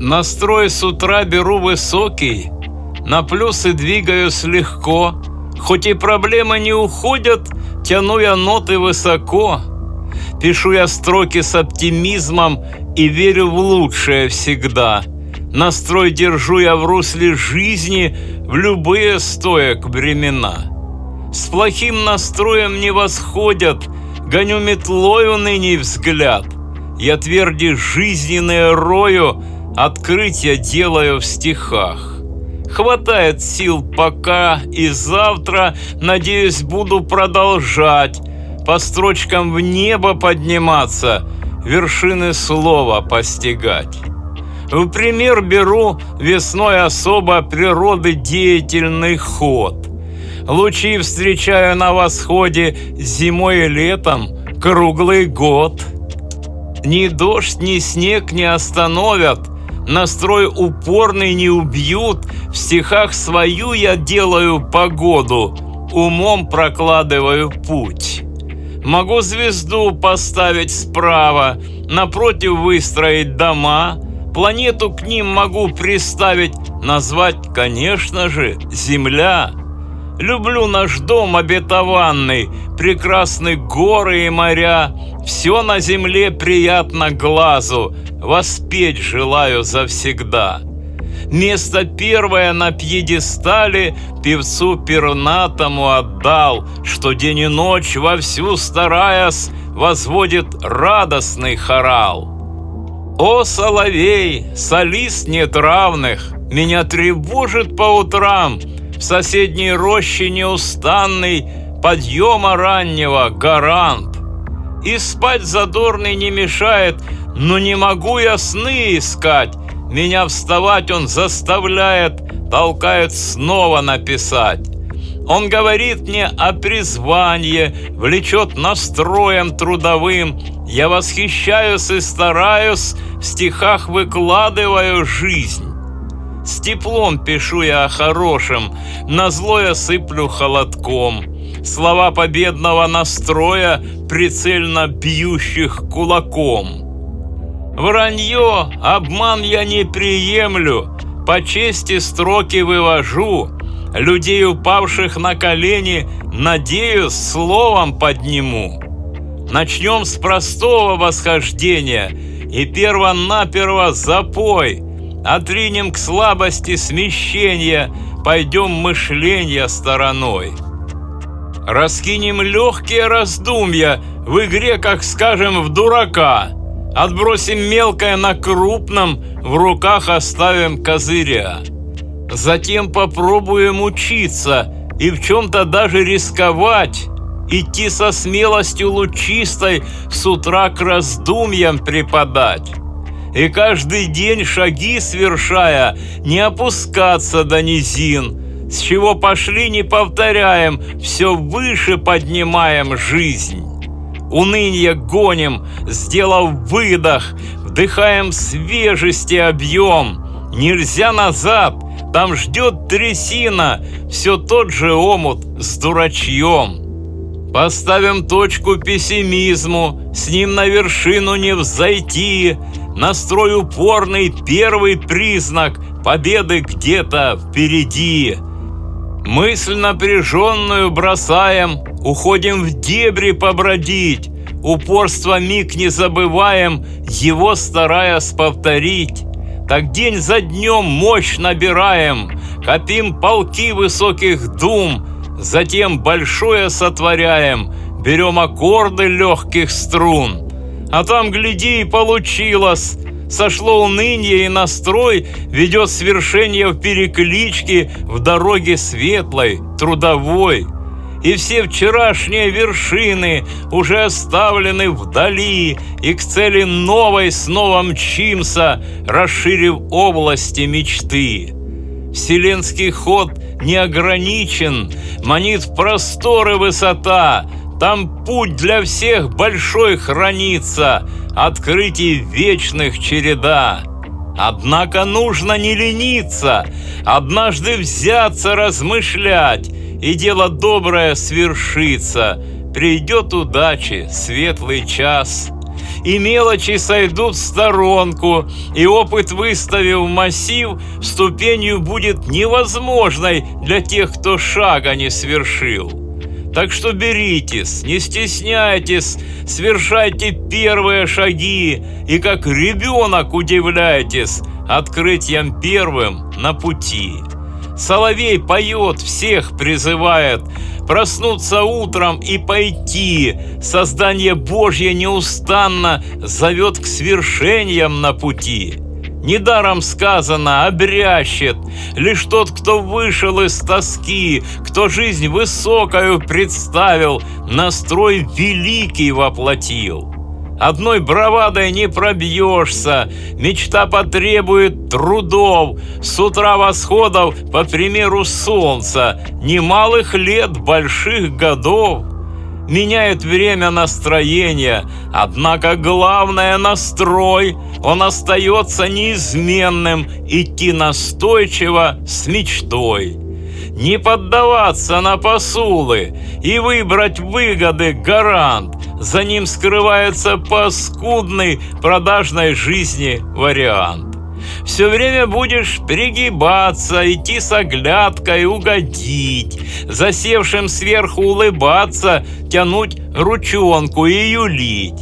Настрой с утра беру высокий, на плюсы двигаюсь легко. Хоть и проблемы не уходят, тяну я ноты высоко. Пишу я строки с оптимизмом и верю в лучшее всегда. Настрой держу я в русле жизни в любые стоек времена. С плохим настроем не восходят, гоню метлой уныний взгляд. Я тверди жизненные рою, открытия делаю в стихах. Хватает сил пока и завтра, надеюсь, буду продолжать по строчкам в небо подниматься, вершины слова постигать. В пример беру весной особо природы деятельный ход. Лучи встречаю на восходе зимой и летом круглый год. Ни дождь, ни снег не остановят, настрой упорный не убьют. В стихах свою я делаю погоду, умом прокладываю путь. Могу звезду поставить справа, напротив выстроить дома. Планету к ним могу приставить, назвать, конечно же, Земля. Люблю наш дом обетованный, прекрасны горы и моря. Все на земле приятно глазу, воспеть желаю завсегда. Место первое на пьедестале певцу пернатому отдал, что день и ночь вовсю стараясь возводит радостный хорал. О, соловей, солист нет равных, меня тревожит по утрам в соседней роще неустанный подъема раннего гарант. И спать задорный не мешает, но не могу я сны искать. Меня вставать он заставляет, толкает снова написать. Он говорит мне о призвании, влечет настроем трудовым. Я восхищаюсь и стараюсь, в стихах выкладываю жизнь. С теплом пишу я о хорошем, на злое сыплю холодком. Слова победного настроя, прицельно бьющих кулаком. Вранье, обман я не приемлю, по чести строки вывожу. Людей, упавших на колени, надеюсь, словом подниму. Начнем с простого восхождения и перво-наперво запой. Отринем к слабости смещения, пойдем мышления стороной. Раскинем легкие раздумья в игре, как скажем, в дурака. Отбросим мелкое на крупном, в руках оставим козыря. Затем попробуем учиться и в чем-то даже рисковать, идти со смелостью лучистой, с утра к раздумьям преподать. И каждый день шаги свершая, не опускаться до низин. С чего пошли, не повторяем, все выше поднимаем жизнь. Уныние гоним, сделав выдох, вдыхаем свежести объем. Нельзя назад, там ждет трясина, все тот же омут с дурачьем. Поставим точку пессимизму, с ним на вершину не взойти. Настрой упорный, первый признак победы где-то впереди. Мысль напряженную бросаем, уходим в дебри побродить. Упорство миг не забываем, его стараясь повторить. Так день за днем мощь набираем, копим полки высоких дум. Затем большое сотворяем, берем аккорды легких струн. А там, гляди, и получилось. Сошло уныние, и настрой ведет свершение в перекличке в дороге светлой, трудовой. И все вчерашние вершины уже оставлены вдали, и к цели новой снова мчимся, расширив области мечты. Вселенский ход не ограничен, манит в просторы высота. Там путь для всех большой хранится, открытий вечных череда. Однако нужно не лениться, однажды взяться размышлять, и дело доброе свершится, придет удачи светлый час. и мелочи сойдут в сторонку, и опыт, выставив массив, ступенью будет невозможной для тех, кто шага не свершил. Так что беритесь, не стесняйтесь, совершайте первые шаги, и как ребенок удивляйтесь открытием первым на пути. Соловей поет, всех призывает проснуться утром и пойти. Создание Божье неустанно зовет к свершениям на пути. Недаром сказано, обрящет лишь тот, кто вышел из тоски, кто жизнь высокою представил, настрой великий воплотил. Одной бравадой не пробьешься, мечта потребует трудов, с утра восходов, по примеру солнца, немалых лет, больших годов. Меняет время настроения, однако главное — настрой. Он остается неизменным, идти настойчиво с мечтой. Не поддаваться на посулы и выбрать выгоды гарант. За ним скрывается паскудный продажной жизни вариант. Все время будешь пригибаться, идти с оглядкой, угодить, засевшим сверху улыбаться, тянуть ручонку и юлить.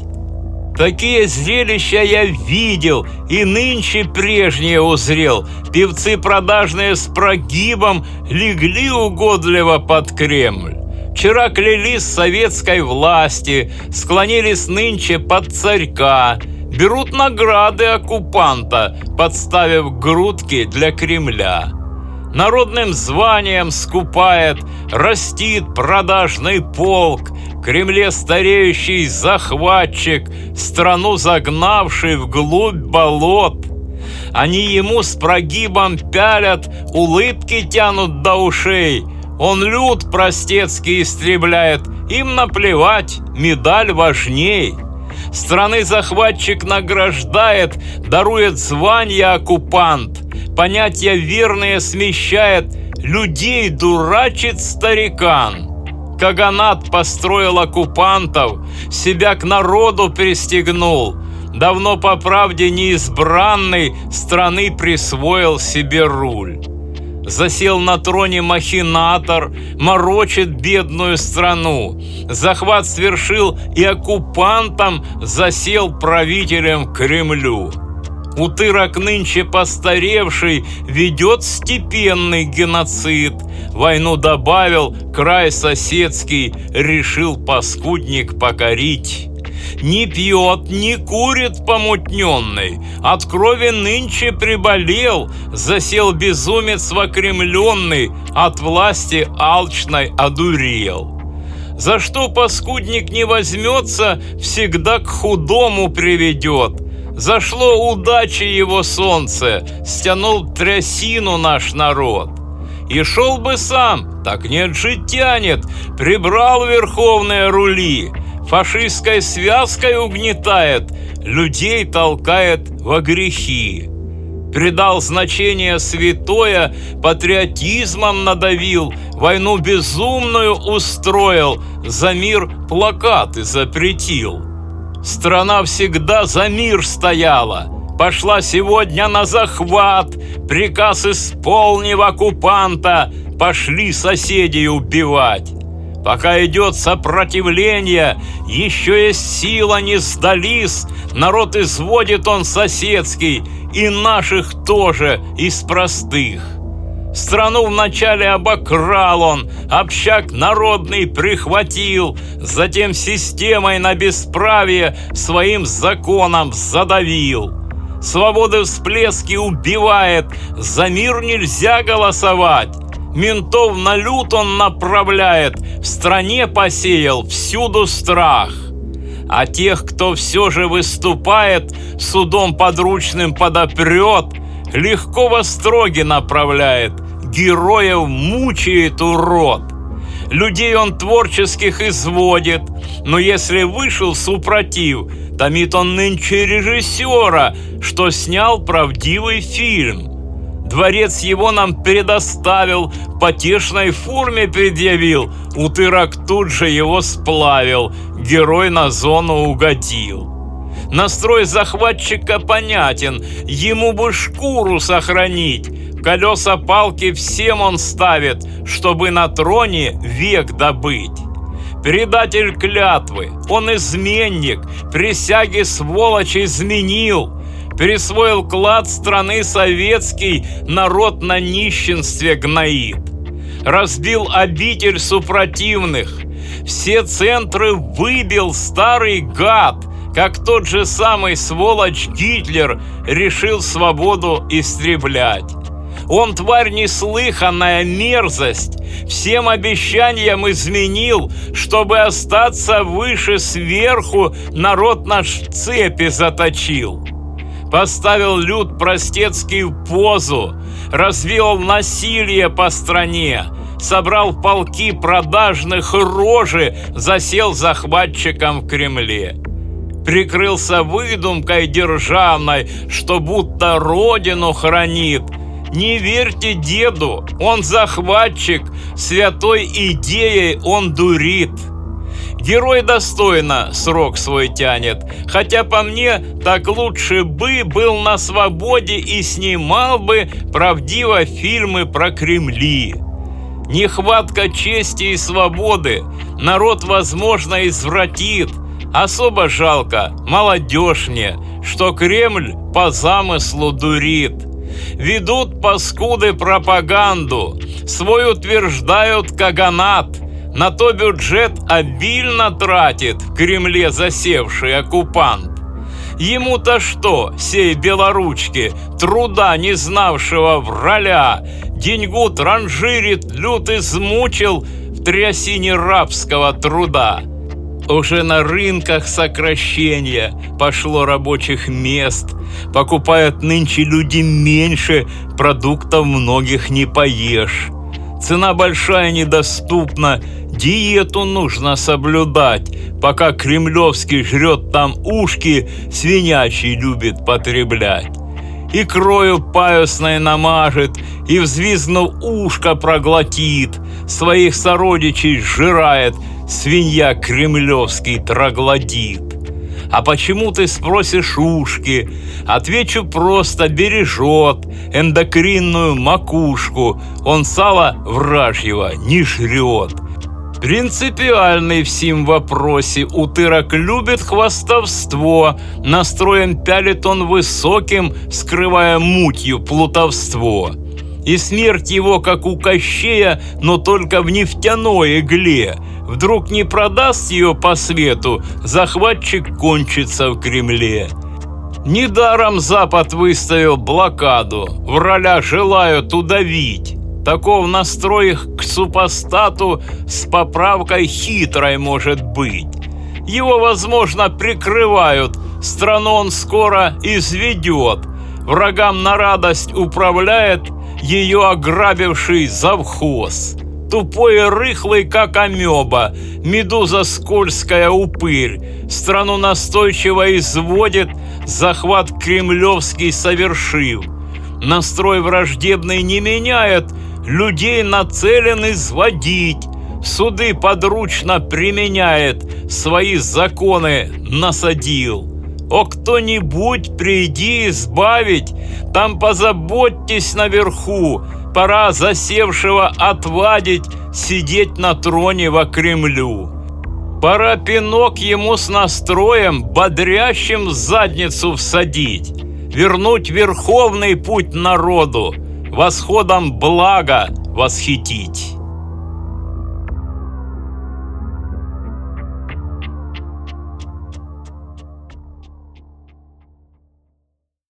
Такие зрелища я видел и нынче прежние узрел. Певцы продажные с прогибом легли угодливо под Кремль. Вчера клялись советской власти, склонились нынче под царька, берут награды оккупанта, подставив грудки для Кремля. Народным званием скупает, растит продажный полк, в Кремле стареющий захватчик, страну загнавший вглубь болот. Они ему с прогибом пялят, улыбки тянут до ушей. Он люд простецкий истребляет, им наплевать, медаль важней. Страны захватчик награждает, дарует звание оккупант, понятия верные смещает, людей дурачит старикан. Каганат построил оккупантов, себя к народу пристегнул, давно по правде неизбранный страны присвоил себе руль. Засел на троне махинатор, морочит бедную страну. Захват свершил и оккупантом засел правителем к Кремлю. Утырок нынче постаревший ведет степенный геноцид. Войну добавил, край соседский решил паскудник покорить. Не пьет, не курит помутненный, от крови нынче приболел, засел безумец вокремленный, от власти алчной одурел. За что паскудник не возьмется, всегда к худому приведет. Зашло удачи его солнце, стянул трясину наш народ. И шел бы сам, так нет же тянет, прибрал верховные рули. Фашистской связкой угнетает, людей толкает во грехи. Придал значение святое, патриотизмом надавил, войну безумную устроил, за мир плакаты запретил. Страна всегда за мир стояла, пошла сегодня на захват, приказ исполнив оккупанта, пошли соседей убивать. Пока идет сопротивление, еще есть сила, не сдались, народ изводит он соседский, и наших тоже из простых. Страну вначале обокрал он, общак народный прихватил, затем системой на бесправие своим законом задавил. Свободы всплески убивает, за мир нельзя голосовать. Ментов на люд он направляет, в стране посеял всюду страх. А тех, кто все же выступает, судом подручным подопрет, легко во строги направляет, героев мучает урод. Людей он творческих изводит, но если вышел супротив, томит он нынче режиссера, что снял правдивый фильм. Дворец его нам предоставил, потешной форме предъявил, утырок тут же его сплавил, герой на зону угодил. Настрой захватчика понятен, ему бы шкуру сохранить. Колеса палки всем он ставит, чтобы на троне век добыть. Предатель клятвы, он изменник, присяги сволочь изменил. Присвоил клад страны советский, народ на нищенстве гноит. Разбил обитель супротивных, все центры выбил старый гад, как тот же самый сволочь Гитлер решил свободу истреблять. Он, тварь неслыханная мерзость, всем обещаниям изменил, чтобы остаться выше сверху, народ наш в цепи заточил. Поставил люд простецкий в позу, развел насилие по стране, собрал полки продажных рожи, засел захватчиком в Кремле. Прикрылся выдумкой державной, что будто родину хранит. Не верьте деду, он захватчик, святой идеей он дурит. Герой достойно срок свой тянет, хотя по мне так лучше бы был на свободе и снимал бы правдиво фильмы про Кремли. Нехватка чести и свободы народ, возможно, извратит. Особо жалко молодежь мне, что Кремль по замыслу дурит. Ведут паскуды пропаганду, свой утверждают каганат. На то бюджет обильно тратит в Кремле засевший оккупант. Ему-то что, сей белоручки, труда не знавшего враля, деньгу транжирит, люд измучил в трясине рабского труда. Уже на рынках сокращение пошло рабочих мест. Покупают нынче люди меньше, продуктов многих не поешь. Цена большая недоступна, диету нужно соблюдать, пока кремлевский жрет там ушки, свинячий любит потреблять. Икрою паюсной намажет и, взвизгнув, ушко проглотит, своих сородичей сжирает, свинья кремлевский троглодит. А почему ты спросишь ушки? Отвечу просто: бережет эндокринную макушку, он сало вражьего не жрет. Принципиальный в сим вопросе утырок любит хвастовство, настроем пялит он высоким, скрывая мутью плутовство. И смерть его, как у Кощея, но только в нефтяной игле. Вдруг не продаст ее по свету, захватчик кончится в Кремле. Недаром Запад выставил блокаду, враля желают удавить. Таков настрой к супостату с поправкой хитрой может быть. Его, возможно, прикрывают, страну он скоро изведет. Врагам на радость управляет ее ограбивший завхоз. Тупой и рыхлый, как амеба, медуза скользкая упырь, страну настойчиво изводит, захват кремлевский совершив. Настрой враждебный не меняет, людей нацелен изводить, суды подручно применяет, свои законы насадил. О, кто-нибудь приди избавить, там позаботьтесь наверху, пора засевшего отвадить, сидеть на троне во Кремлю. Пора пинок ему с настроем, бодрящим в задницу всадить, вернуть верховный путь народу, восходом блага восхитить.